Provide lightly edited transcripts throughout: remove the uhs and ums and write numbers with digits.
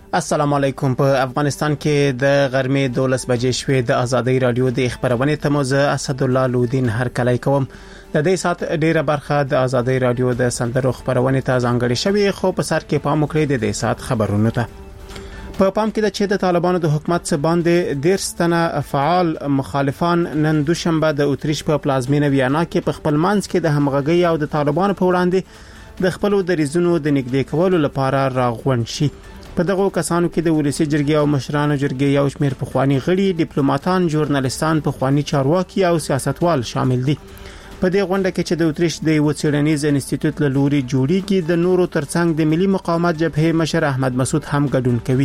السلام علیکم. په افغانستان کې د غرمې 12 بجې شوې د ازادي رادیو د خبرونه تموزه اسد الله لودین هر کله کوم د دې سات ډیره برخه د ازادي رادیو د سندرو خبرونه ته ځانګړې شوې خو په سر کې پام وکړئ د دې سات خبرونه ته په پام کې د چې د طالبانو د حکومت څخه باندې ډیرستنه فعال مخالفان نن دوشنبه د اتریش په پلازمینه ویانا کې په خپل منځ کې د همغږي او د طالبانو په وړاندې د خپل دریزونو د نږدې کولو لپاره راغونډ شي. په دغه کسانو کې د ولسی جرګې او مشرانو جرګې یو شمېر پخوانی غړي، ډیپلوماټان، ژورنالیستان، پخوانی چارواکي او سیاستوال شامل دي. په دې غونډه کې چې د اتریش د وڅېړنیز انسټیټیوټ له لوري جوړیږي د نورو ترڅنګ د ملي مقاومت جبهې مشر احمد مسعود هم ګډون کوي.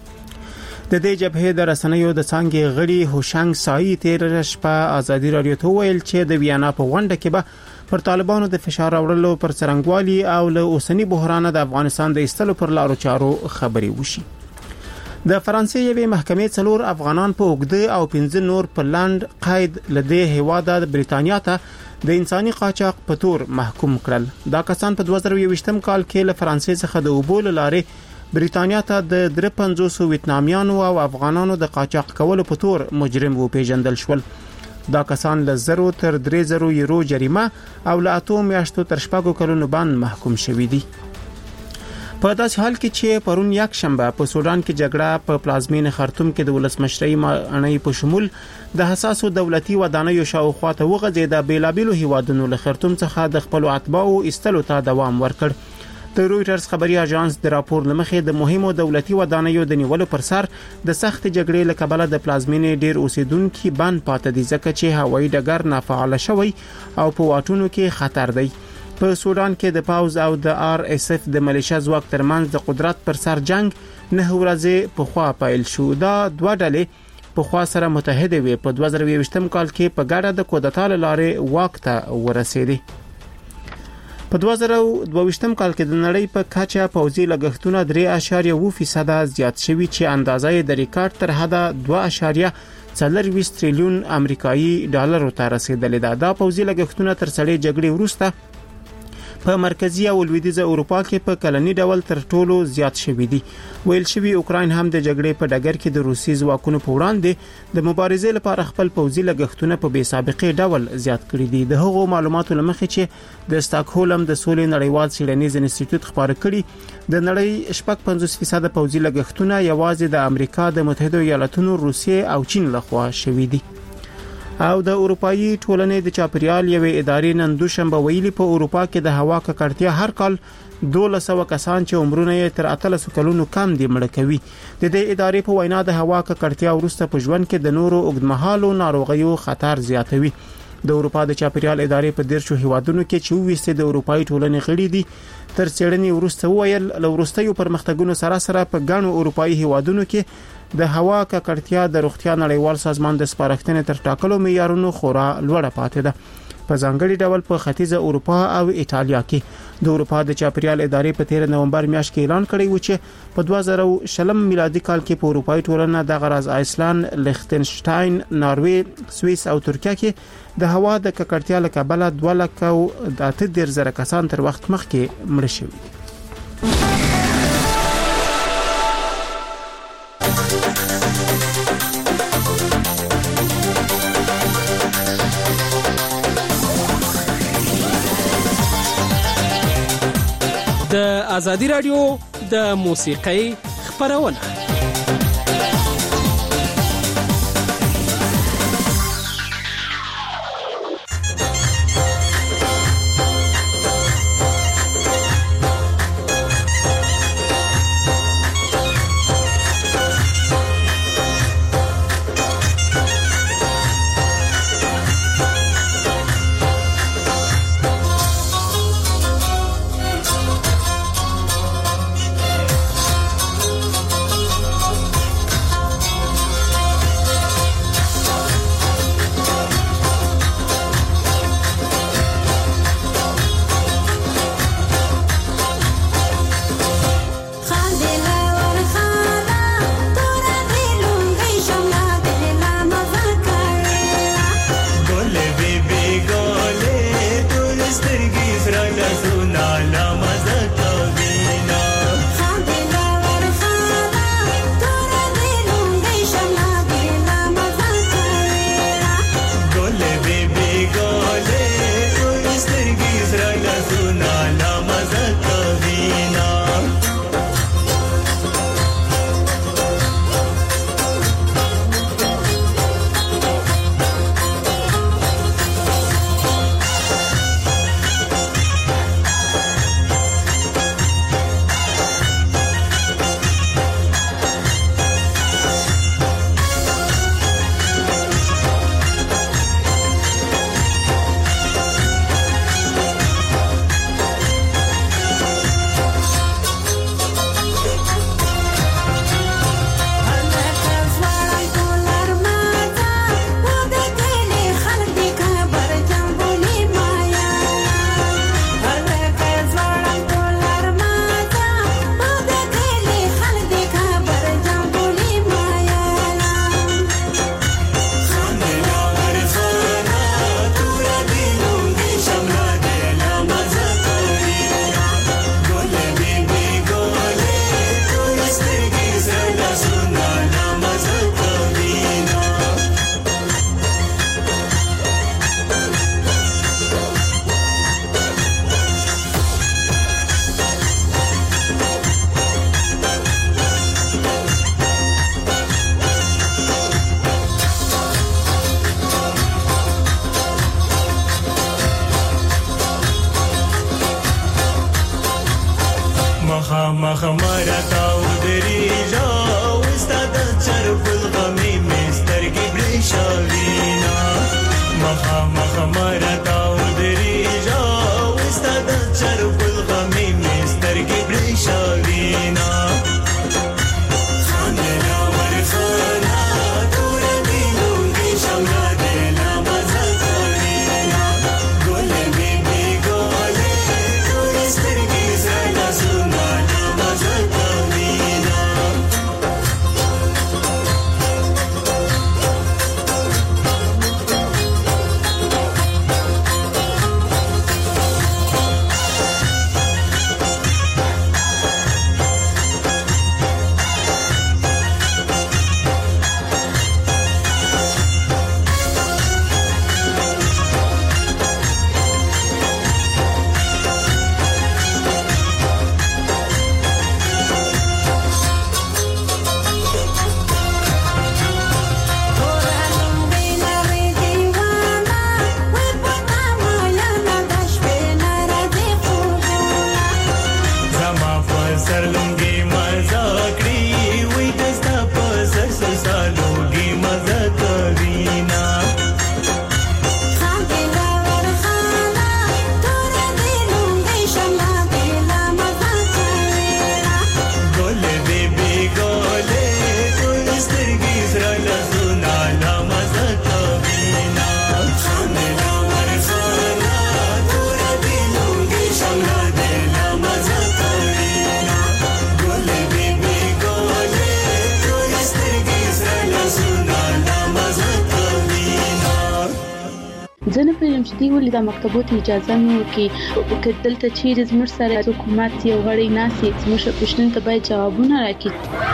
د دې جبهې د رسنیو د څنګه غړي هوشنګ سای تیر شپه ازادي رادیو ته ویل چې د ویانا په غونډه کې به پر طالبانو د فشار راوړلو پر څرنګوالي او له اوسنی بحران د افغانستان د استلو پر لارو چارو خبري وشي. د فرانسې یوې محکمې څلور افغانان په اوګده او 15 نور په لاند قید لدې هواده د بریتانیا ته د انساني قاچاق په تور محکوم کړل. دا کسان په 2020 کال کې له فرانسې څخه د اوبول لارې بریتانیا ته د 350 ویتنامیانو او افغانانو د قاچاق کولو په تور مجرم و پیژندل شول. دا کسان له 0 تر 3000 یورو جریمه او له 8 میاشتو تر 4 کلونو باندې محکوم شوي دي. په داسې حال کې چې پرون یک شنبه په سودان کې جګړه په پلازمینه خرطوم کې د ولسمشرۍ معنی په شمول د حساسو دولتي ودانیو شاوخوا ته وغځېده، بیلابیلو هیوادونو له خرطوم څخه د خپل اتباعو استلو ته دوام ورکړ. د رويټرز خبري اژانس د راپور لمخې د مهمو دولتي ودانیو د نیولو پر سر د سخت جګړې له کبله د پلازمینې ډیر اوسیدونکو باندې پاتې دي ځکه چې هوایي ډګر نافعال شوی او په واټونو کې خطر دی. په سودان کې د پاوز او د آر اس اف د ملیشیا ځواک ترمنځ د قدرت پر سر جنگ 9 ورځې په خوا پیل شو. دا دوه ډلې په خوا سره متحد وي. په 2020 کال کې په ګډه د کودتا لارې واک ته ورسېدي. په 2022 کال کې د نړۍ په کچه پوځي لګښتونه 3.2% زیات شوي چې اندازه یې د ریکارډ تر حده 2.4 تریلیون امریکایي ډالرو ته رسیدلې ده. دا پوځي لګښتونه تر سړې جګړې وروسته په مرکزی او لویدیځه اروپا کې په کلنی ډول تر ټولو زیات شوي دي. ویل شوی اوکراین هم د جګړې په ډګر کې د روسي ځواکونو په وړاندې د مبارزې لپاره خپل پوځي لګښتونه په بې سابقې ډول زیات کړي دي. د هغو معلوماتو لمخې چې د سټاکهولم د سولې نړیوال څېړنیز انسټیټیوټ خبر کړي د نړۍ 55% پوځي لګښتونه یوازې د امریکا د متحده ایالاتونو، روسیې او چین لخوا شوي دي. او د اروپאי ټولنې د چاپریال یوې ادارې نن دوشنبه ویلي په اروپا کې د هوا ککړتیا هر کال 1200 کسان چې عمرونه یې تر 800 کلونو کم دي مړ کوي. د دې ادارې په وینا د هوا ککړتیا وروسته په ژوند کې د نورو اوږدمهالو ناروغیو خطر زیاتوي. د اروپا د چاپریال ادارې په 13 هیوادونو کې چې وېسته د اروپאי ټولنې غړي دي تر څېړنې وروسته ویل لورستیو پرمختګونو سره په ګڼو اروپאי هیوادونو کې د هوا ککړتیا د روغتیا نړیوال سازمان د سپارښتنې تر ټاکلو معیارونو خورا لوړه پاتې ده. په ځانګړي ډول په ختیځه اروپا او ایتالیا کې د اروپا د چاپریال ادارې په 13 نومبر میاشت کې اعلان کړی و چې په 2020 میلادي کال کې په اروپאי ټولنه د غرض آیسلند، لیختنشتاین، ناروې، سوئیس او ترکیه کې د هوا د ککړتیا له کبله 2,000 کسان تر وخت مخکې مړ شوي. د ازادي رادیو د موسیقۍ خبرونه مخامخ مرتا ودریجا استاد چرپ الغمی مسترګي برشاوینا مخامخ مرتا ودریجا استاد چرپ الغمی مسترګي برشاوینا زنه پرېم چې دی ولې د مکتبونو اجازه نه ورکړي که دلته چیرې زموږ سره حکومت یو غړی ناسي زموږ پوښتنې ته باید جوابونه راکړي.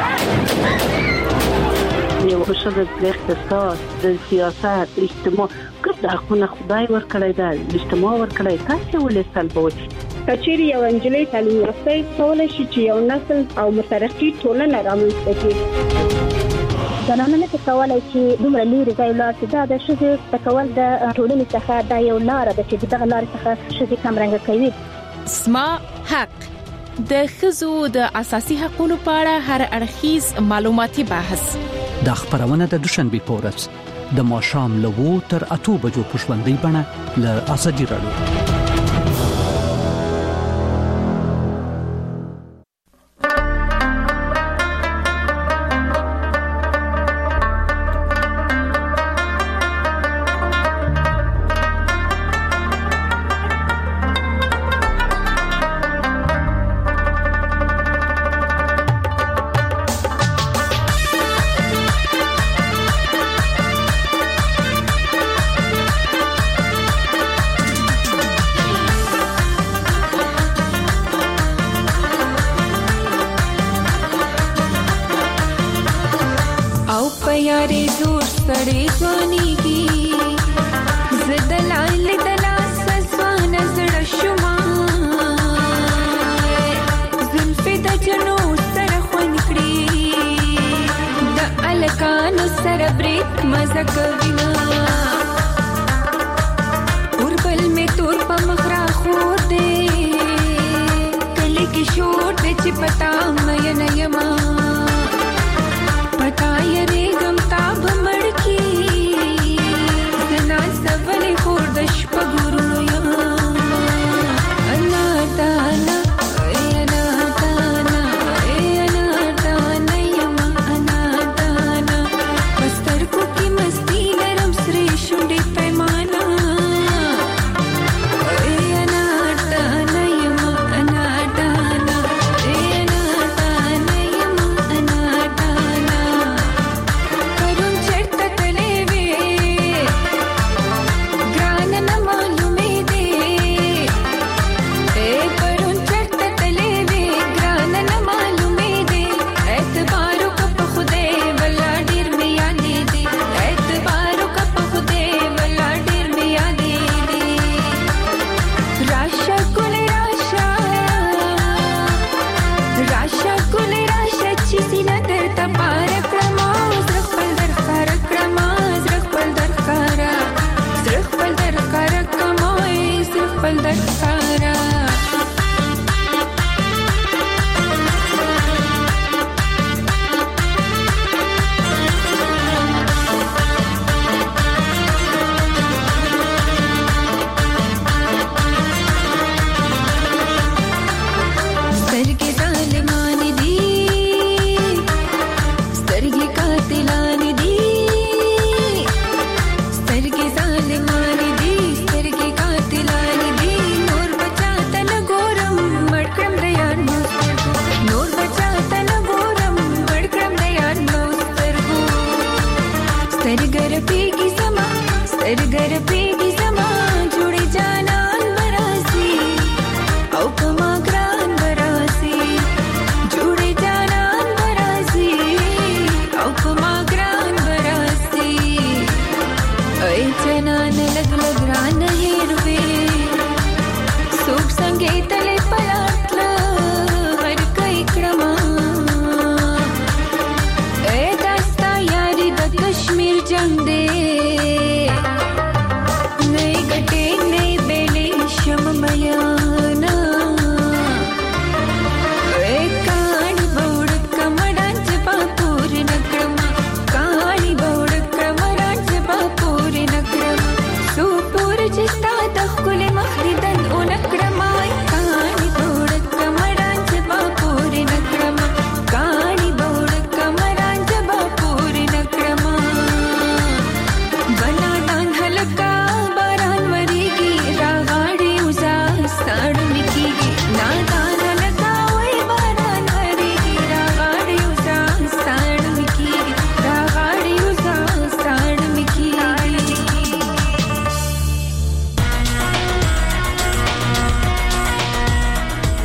یو شوه د اقتصاد د سیاست اجتماع ګرد حقونه خدای ورکړی دا اجتماع ورکړی تاسو ولې سلبوي کچېری یو انجلۍ تعلیم یافته کولای شي چې یو نسل او مترقي ټولنه رامنځته کړي. زنانه نه کولای چې دومره لري ځای لاړ چې دا د شذ تکول د ټولنې څخه دا یو لار ده چې دغه لار څخه شذ کم رنګ کوي. اسما حق د ښځو د اساسي حقوقو په اړه هر اړخیز معلوماتي بحث د خبرونه د دوشنبه په ورځ د ماښام له 2 تر 8 بجو په ژوندۍ بڼه له ازادي رادیو.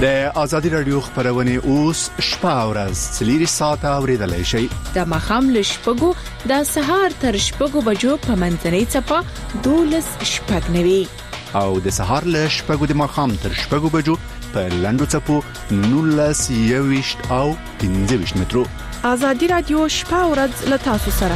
د ازادي رادیو خبرونه اوس شپه او ورځ 3 ساعته اوریدلای شئ. د مخام لشپګو د سهار تر شپګو بجو په منځنۍ چپه 12:09 او د سهار لشپګو د مخام تر شپګو بجو په لندو چپو 19:20 او 15 مترو. ازادي رادیو شپه او ورځ له تاسو سره.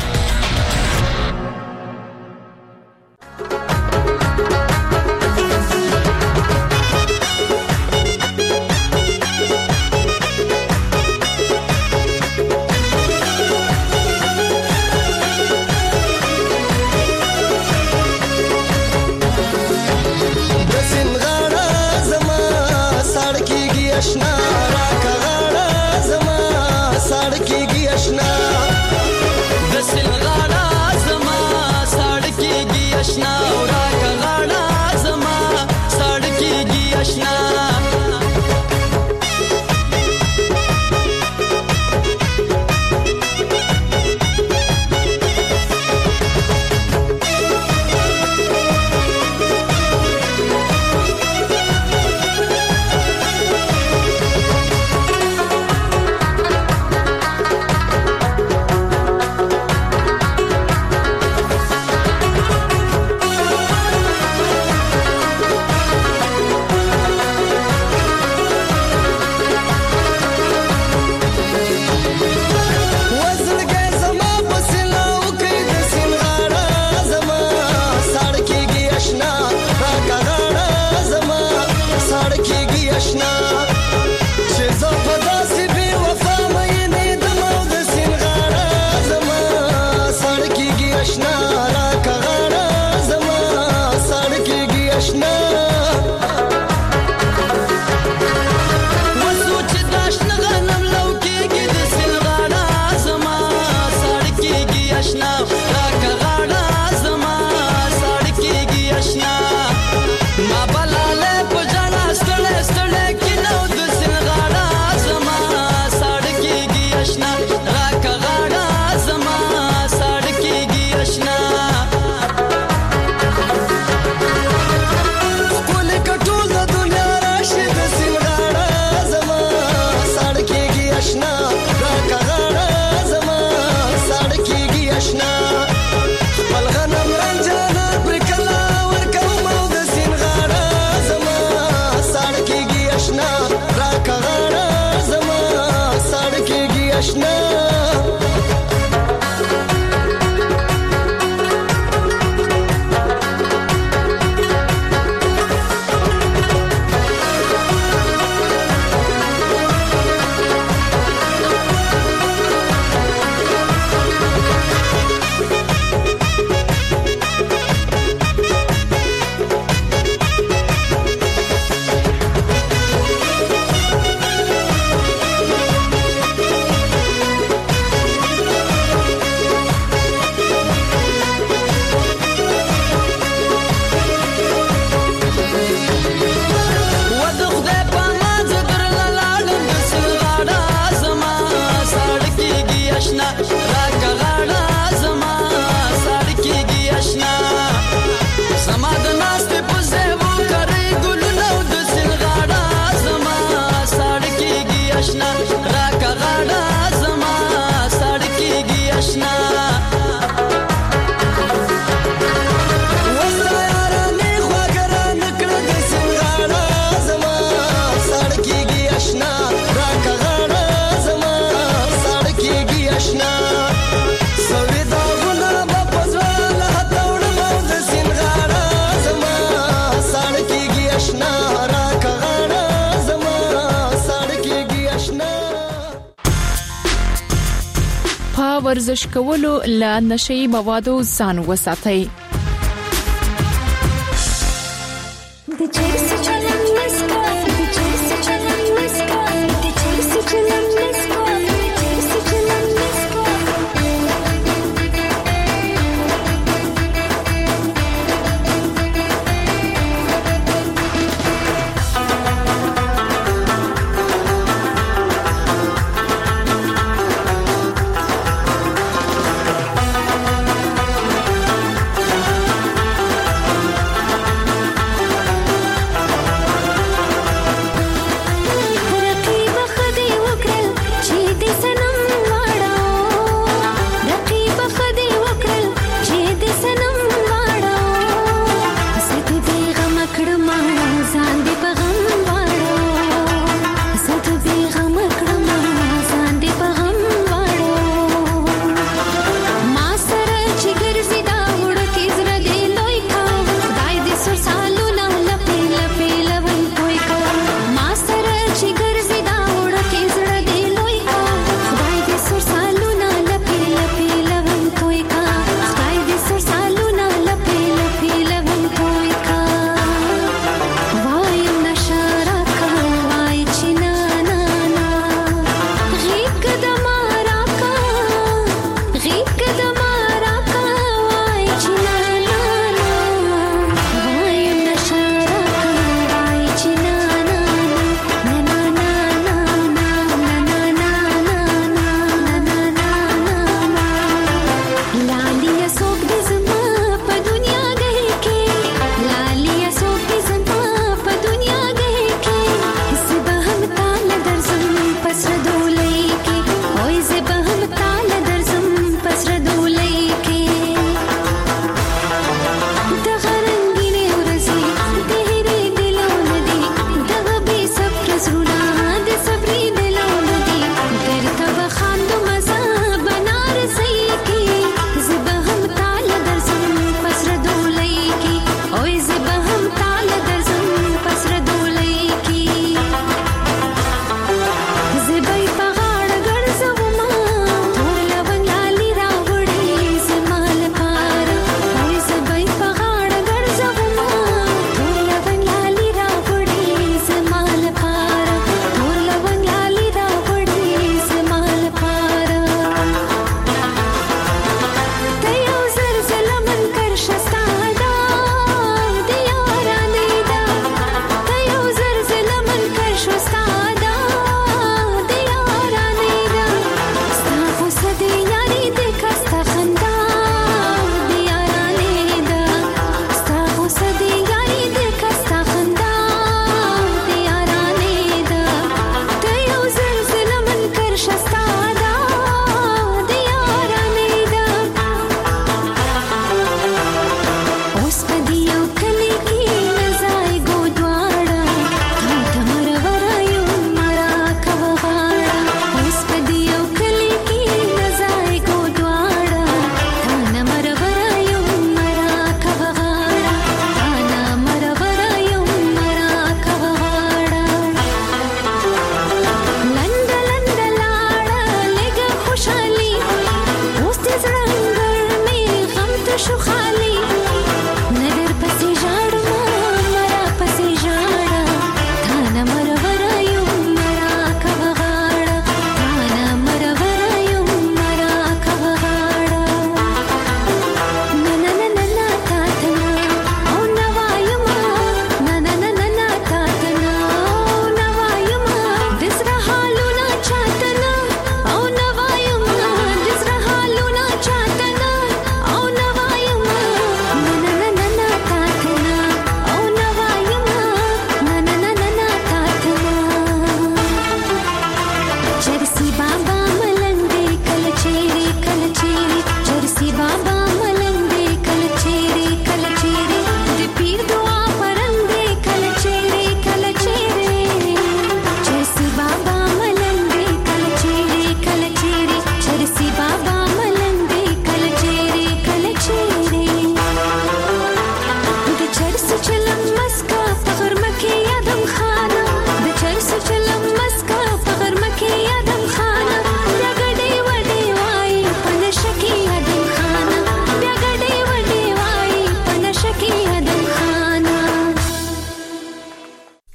ورزش کولو له نشئی موادو ځان وساتئ.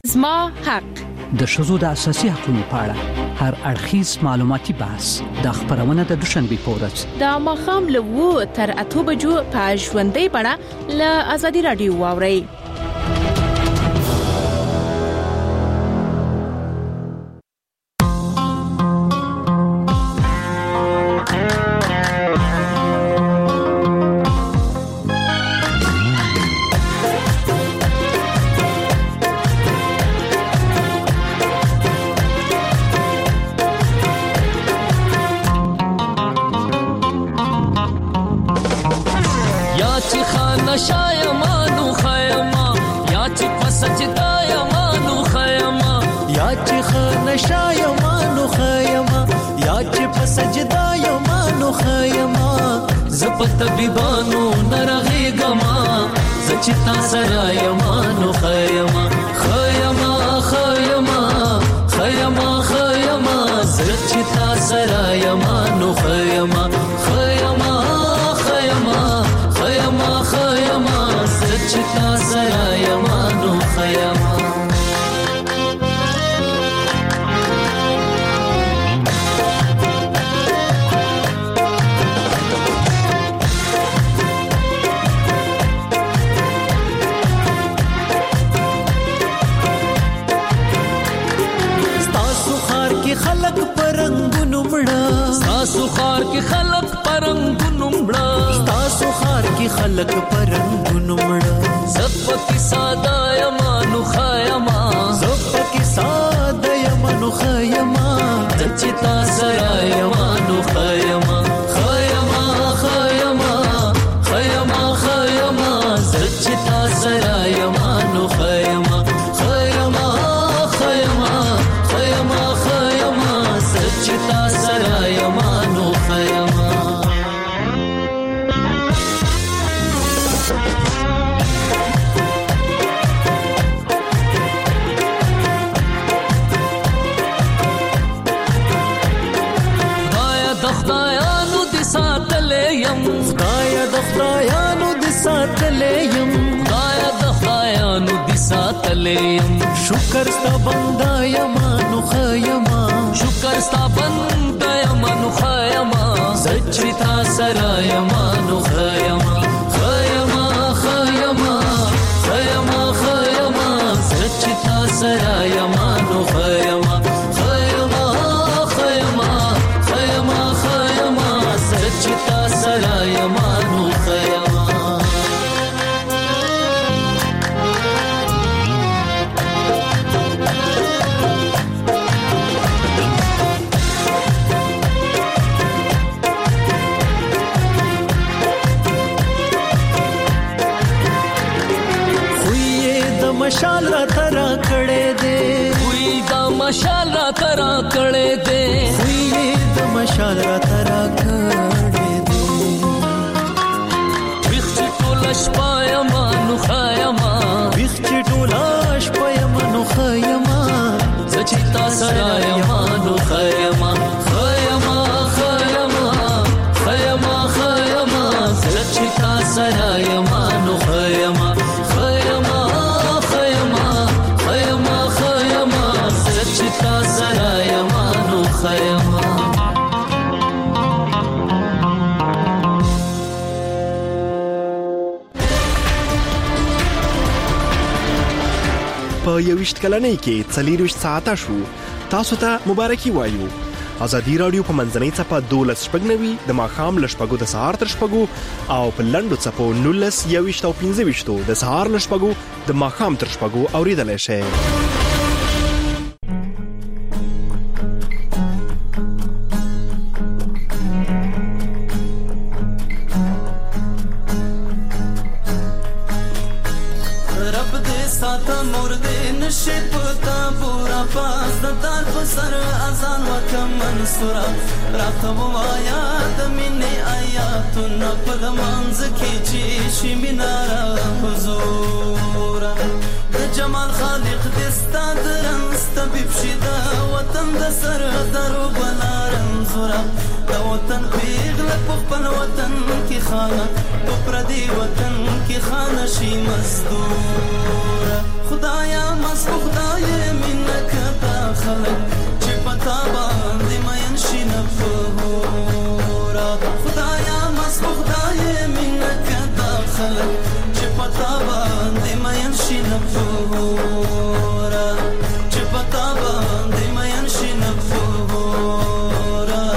زما حق د ښځو د اساسي حقوقو په اړه هر اړخیز معلوماتي بحث د خبرونه د دوشنبه په ورځ د ماښام له 2 تر 8 بجو په ژوندۍ بڼه له آزادي رادیو واورئ. طبيبانو نرغيغما زچتا سرايمانو خيما خيما خيما خيما خيما زچتا سرايمانو خيما خيما خيما خيما خيما زچتا سرايمانو خيما ستاسو خار کې خلق پرنګونو مړه ستاسو خار کې خلق پرنګونو مړه زپکی ساده یمانو خیما زپکی ساده یمانو خیما دچتا سره یمانو خیما خیما خیما خیما خیما دچتا سره یمانو خیما خیما خیما خیما خیما دچتا سره یمانو خیما خدایانو د ساتلیم خدای د خدایانو د ساتلیم خدای د خدایانو د ساتلیم شکر ستا بندا یمانو خیما شکر ستا بندا یمانو خیما زچتا سرا یمانو خیما خیما خیما خیما خیما زچتا سرا یمانو خیما خیما خیما خیما خیما زچتا سرا یمانو خیما مشال را ترا کړه دے وی دا مشال را ترا کړه دے وی دا مشال را ترا کړه دے وخت ټولش پایما نو خایما وخت ټولش پایما نو خایما زچتا سرایما نو خایما خایما خایما خایما خایما زچتا سرایما نو خایما زچتا سرا یمانو خیما په 21 کلنۍ کې 40 ساعته شو تاسو ته مبارکي وایو. ازادي رادیو په منځنۍ صفه 12 د ماښام ل شپږو د سهار تر شپږو او په لنډو صفو 19 21 او 15 د سهار ل شپږو د ماښام تر شپږو اوریدلای شئ. راته وایا د مینې آیاتونه په لمانځ کې چې شي میناره حضور د جمال خالق دې ستا د رنځ طبیب شي د وطن د سر درو بلا رنځوره د وطن پیغله په خپل وطن کې خانه په پردي وطن کې خانه شي مزدوره خدایا مست خدایا ګورا چې پتا باندې مین شي نفورا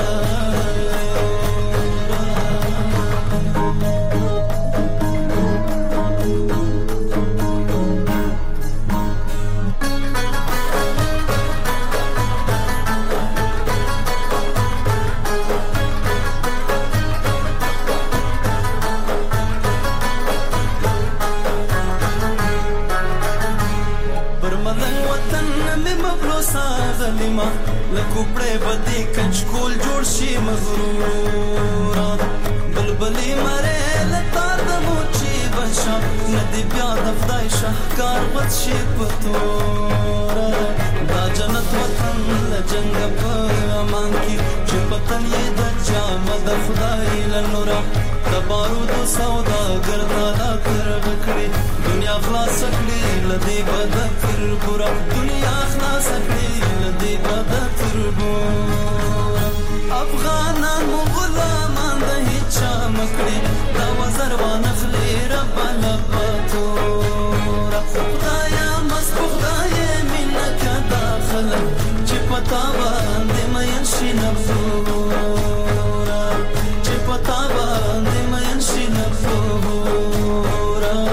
ظلما لکوپړې بدی کچکول جوړ شي مغرورا بلبلی مره لتا د موچی بشا ندی بیا د خدای شهکار وڅ شي پتورا دا جنت وطن لجنګ په امان کې چې پتن یې د جامه د خدای لنورا د بارود سودا ګرځالا کړکړي دنیا خلاص کړي لدی بد تر ګورا دنیا خلاص کړي لدی بد تر ګورا افغانان غلامان د هیڅ مکړي دا وزر وانخلي رب لپاتورا خدایا مسبوخای منک داخل چې پتا باندې مې شي نفورا چې پتا باندې مې شي نفورا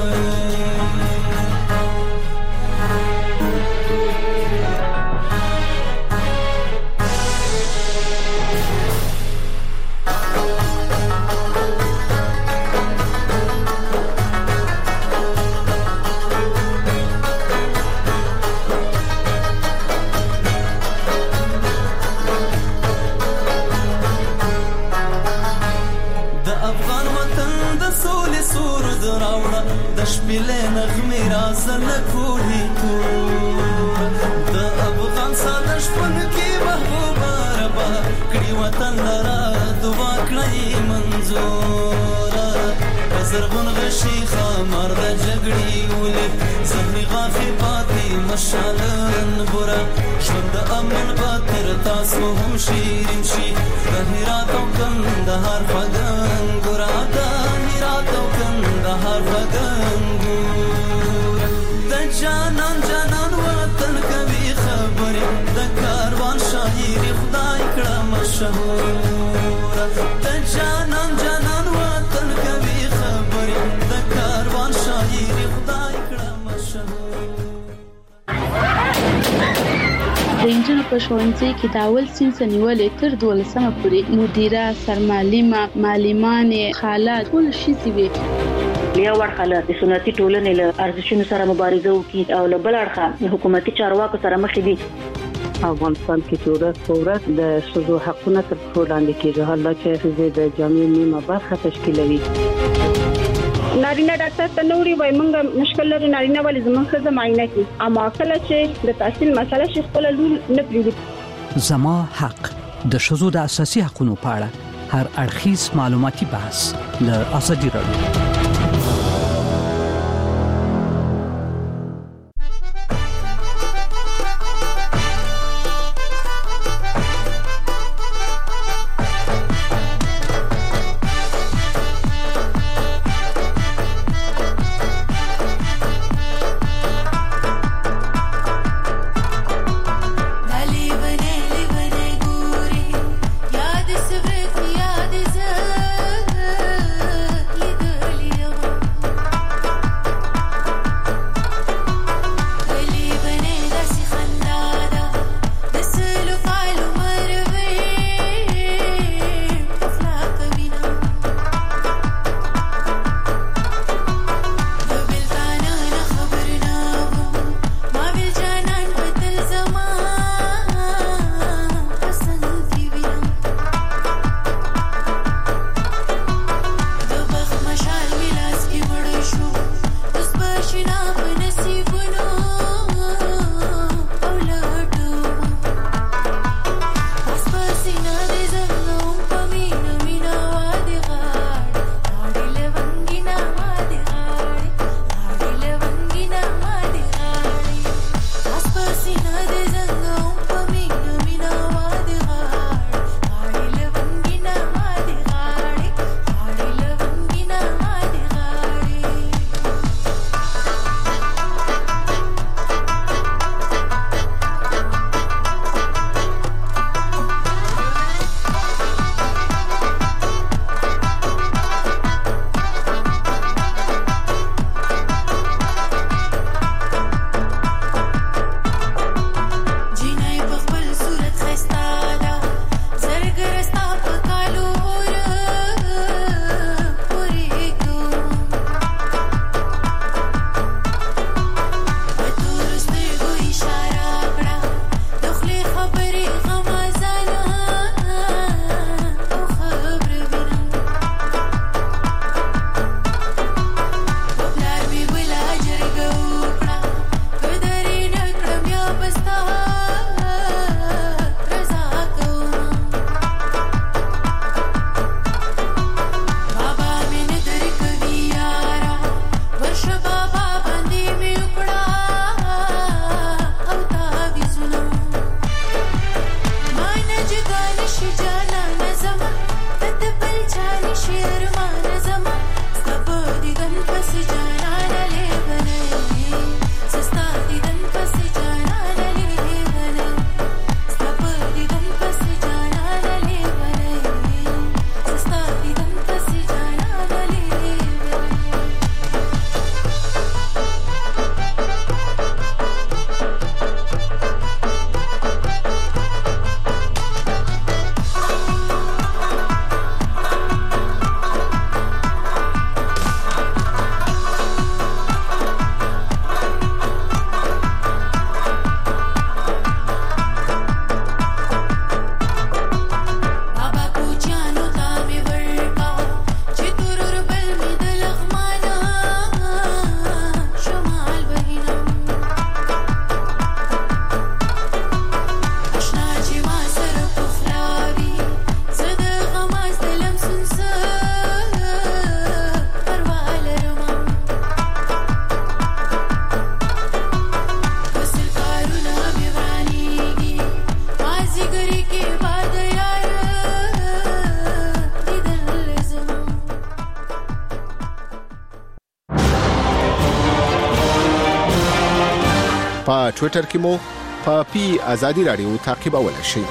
شپېلې نغمې رازل کولی تور د افغان ساده شپون کې محبوبه ربا کړي وطن لرا دعا کړی منظوره زرغون غشي خمر د جګړې ولې زهري غافي پاتې مشالن بورا ژوند امن باتر تاسو هم شیرین شي د هرات او کندهار فغان ګورا د هرات او کندهار فغان ګورا د جانان جانان وطن کوي خبرې د کاروان شاعر خدای کړه مشهور د جانان جانان وطن کوي خبرې د کاروان شاعر خدای کړه مشهور د انجنونو په ښوونځي کې د اول صنف نیولې تر 12مه پورې مدیره سرمعلمه معلمانې خالات ټول شي وي یو ورخه د سنتي ټولنې له ارزښتونو سره مبارزه وکړي او له بل اړخه حکومتي چارواکو سره مخ دي. افغانستان کې ورځ په ورځ د ښځو حقونه تر پښو لاندې کېږي، حالات چې ښځې د جامعې نیمه برخه تشکیلوي. نارینه ډاکټر ته نوري وای مونږ مشکل لري نارینه ولې زموږ ښځه معاینه کوي، اما کله چې د تحصیل مسله شي خپل لور نه پریږدي. زما حق د ښځو د اساسي حقوقو په اړه هر اړخیز معلوماتي بحث له ازادي راډیو. याद په ټوئیټر کې مو په پی ازادي رادیو تعقیبولای شئ.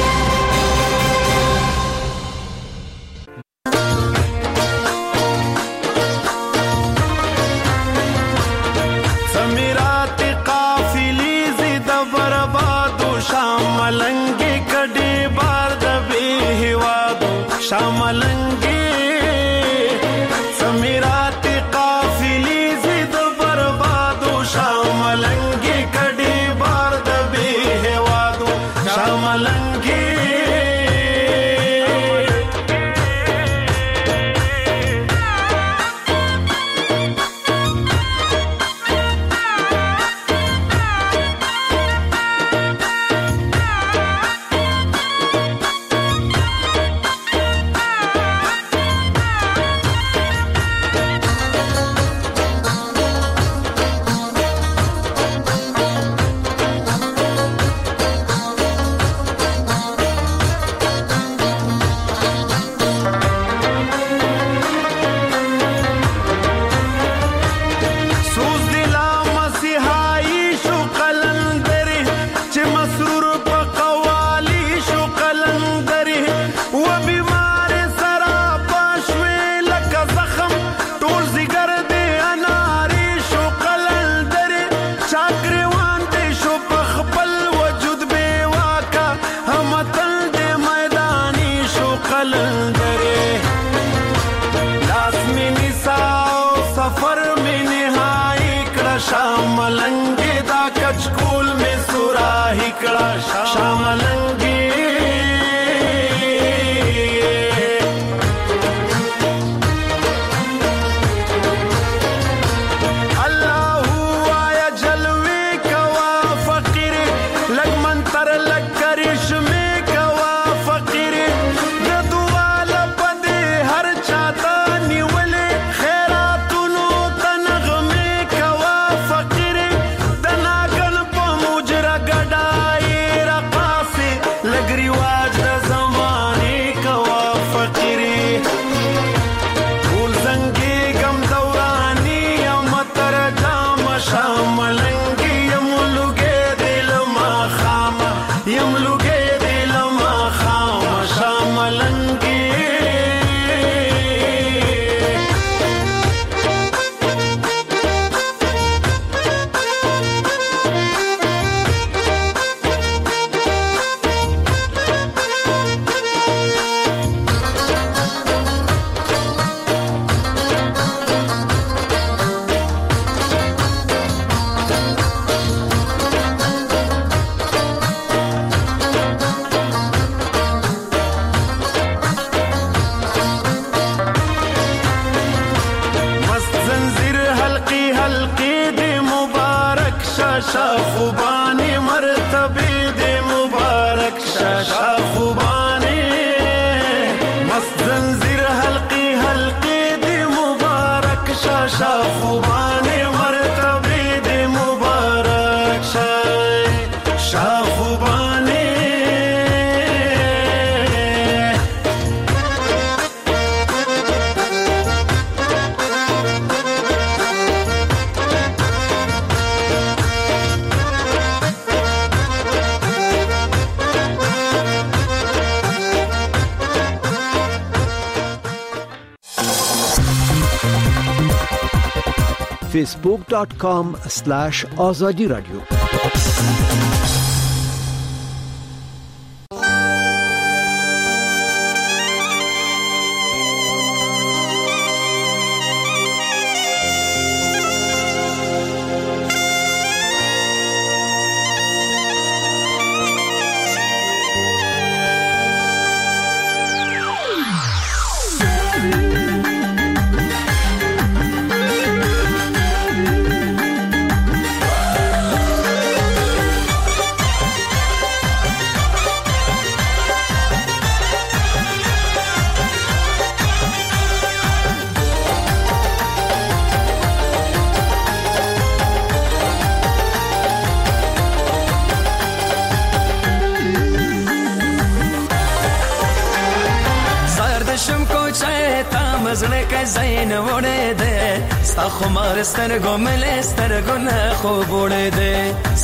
facebook.com/azadi radio. زړه کې زین وړې ده ستا خمار سترګو مل سترګو نه خوب وړې ده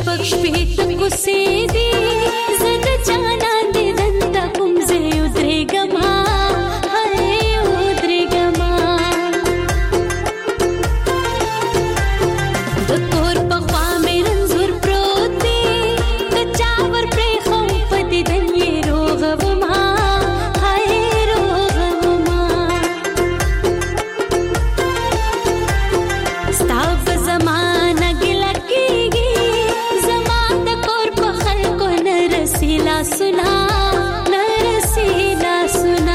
شپږ شپېته کوڅې دي زه د جانان د دنده کوم ځای ودرېږمه ودرېږمه د کور په خوا مې رنځور پروت دی د چا ور پرېښم په دیدن یې روغومه روغومه ستا په زمانه ګیله کېږي زما د کور په خلکو نه رسي لاسونه نه رسي لاسونه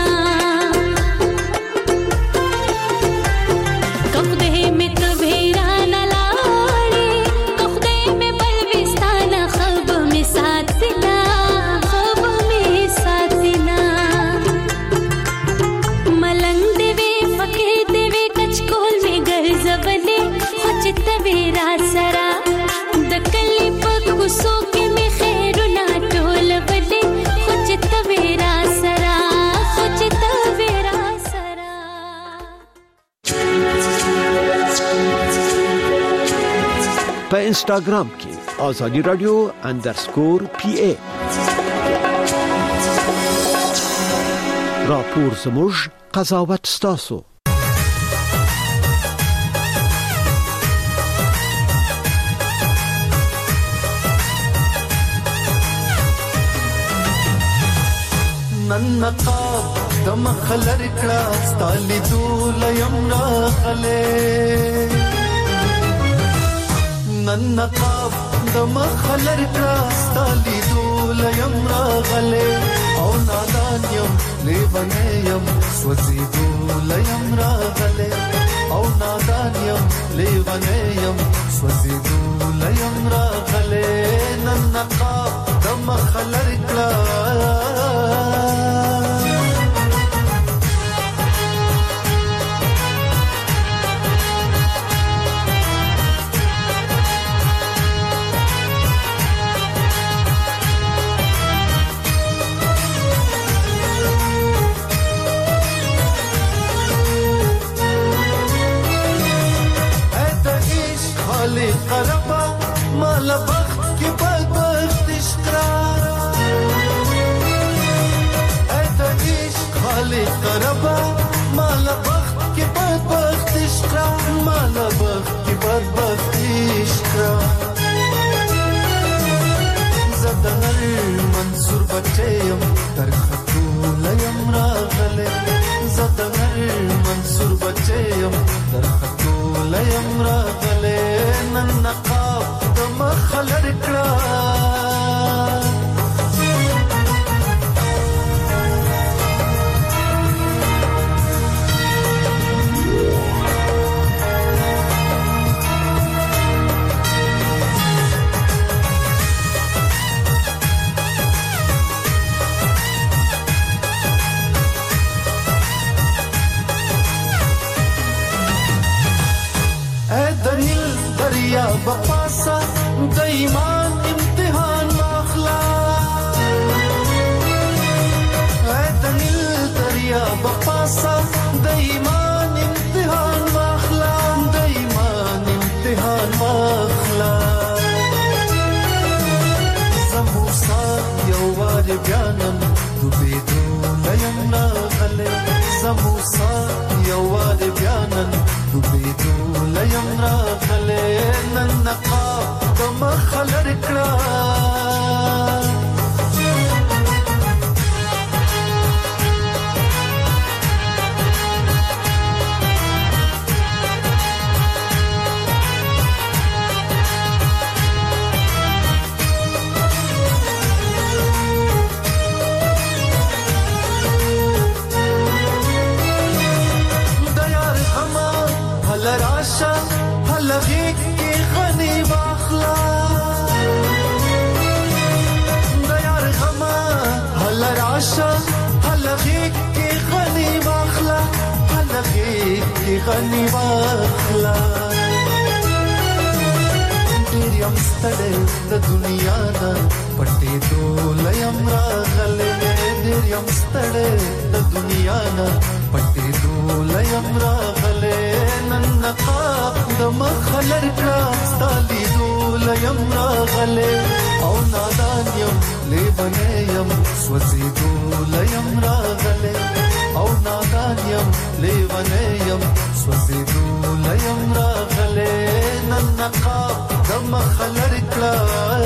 که خدای مې کبې رانه لاړې که خدای مې بل وي ستا نه ښه به مې ساتینه ښه به مې ساتینه ملنګ دې وې فقیر دې وې کچکول مې ګرځولې خو چې ته وې را سره د کلي په کوڅو کې مې خیرونه ټولولې خو چې ته وې را سره خو چې ته وې را سره په انسټاګرام کې آزادي رادیو _PA راپور زموږ قضاوت ستاسو. نن نقاب د مخلر کړه ستالي دول یم راغله نن نقاب د مخلر کړه ستالي دول یم راغله او نادان یم لیونه یم سوځي دول یم راغله او نادان یم لیونه یم سوځي دول یم راغله نن نقاب د مخلر کړه قربا مال بخت کی بدبخت اشکرا ایتا عشق خالق قربا مال بخت کی بدبخت اشکرا مال بخت کی بدبخت اشکرا زدنر منصور بچیم در خطول یم راغله زدنر منصور بچیم در خطول یم راغله نن نقاب د مخلر کړه دریا بپاسا د ایمان امتحان واخلا دنیل دریا بپاسا د ایمان امتحان واخلا د ایمان امتحان واخلا زموسا یو وار بیانم دوبېدو لیم راغله زموسا یو وار بیانم دوبېدو لیم راغله نن نقاب د مخلر کړه راشا هلغی کی غنی واخلا دیار غما هل راشا هلغی کی غنی واخلا هلغی کی غنی واخلا ډیر یم ستړی د دنیا نه پټې دولیم راغلې ډیر یم ستړی د دنیا نه پټې دولیم راغلې نن نقاب د مخلر کړه ستالي دول لیم راغله او نادان یم لیونه یم سوځېدو لیم راغله او نادان یم لیونه یم سوځېدو لیم راغله نن نقاب د مخلر کړه.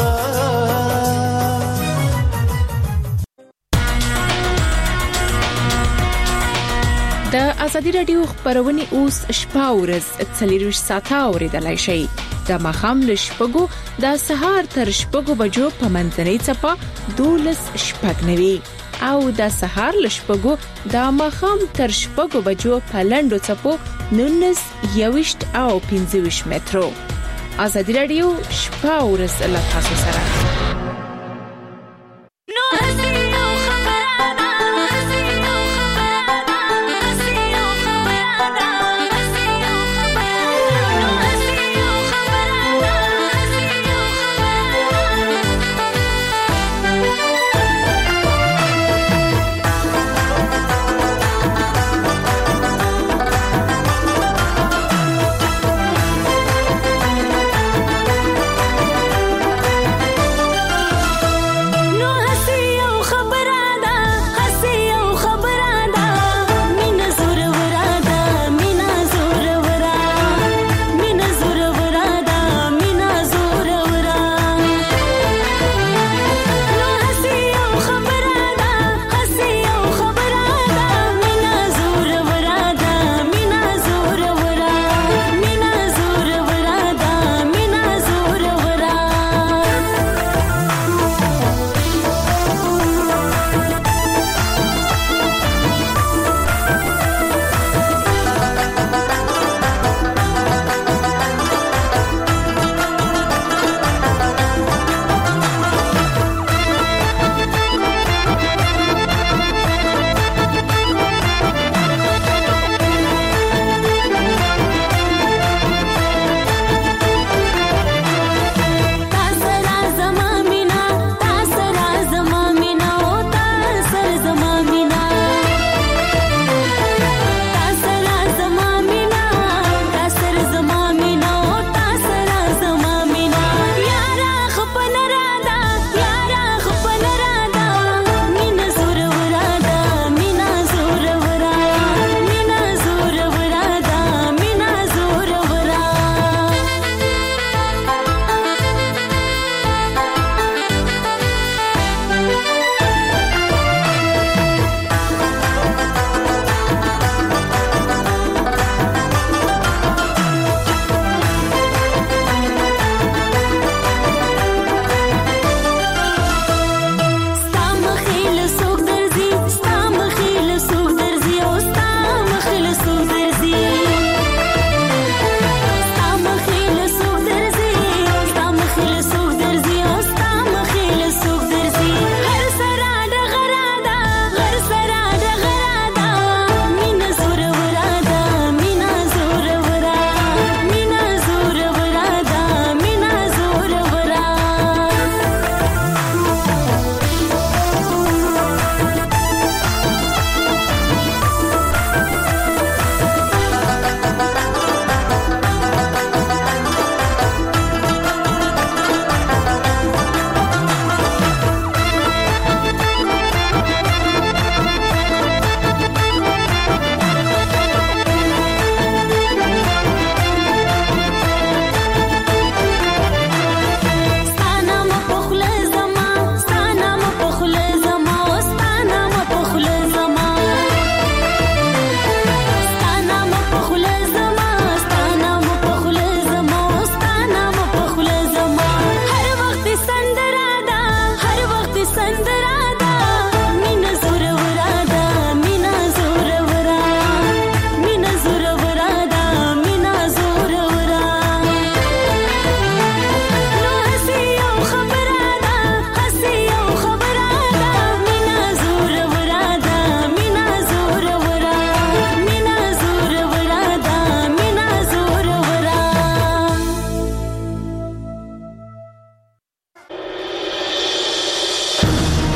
د ازادي رادیو خبرونه اوس شپه ورځ 24 ساعته اوریدلای شئ. د مخام لشپګو د سهار تر شپګو بجو په منځنۍ چپا 12 شپګنوي او د سهار لشپګو د مخام تر شپګو بجو په لندو چپو 19 21 او 25 مترو. ازادي رادیو شپه ورځ له تاسو سره.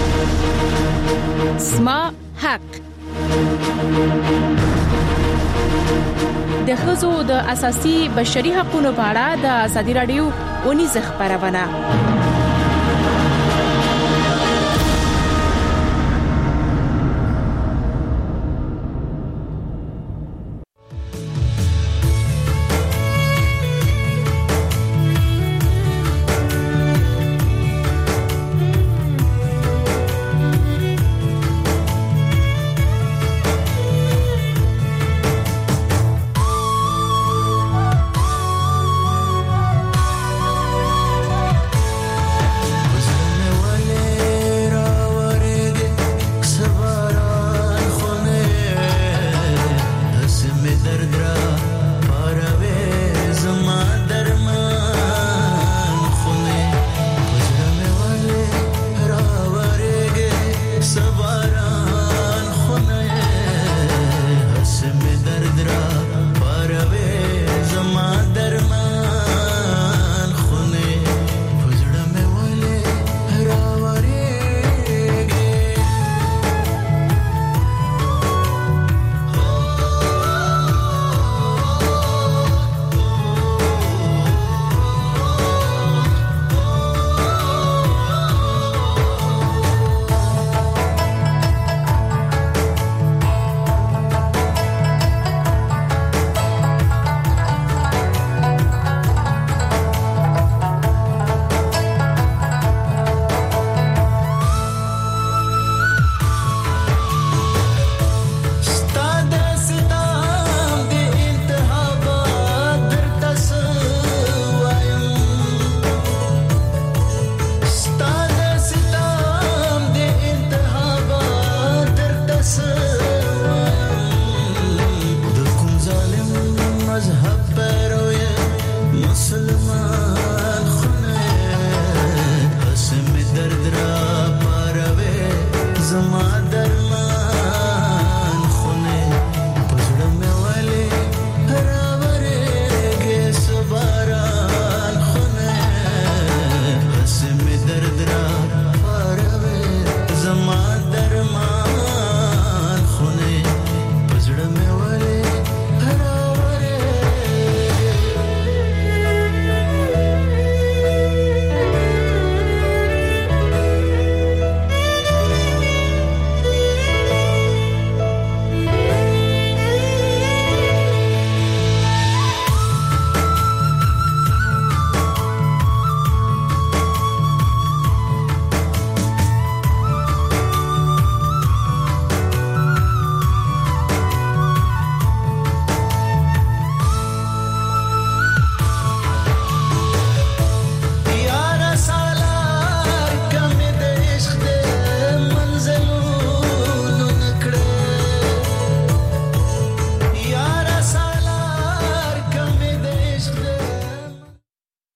زما حق د ښځو د اساسي بشري حقوقو په اړه د ازادي رادیو ونیزه خبرونه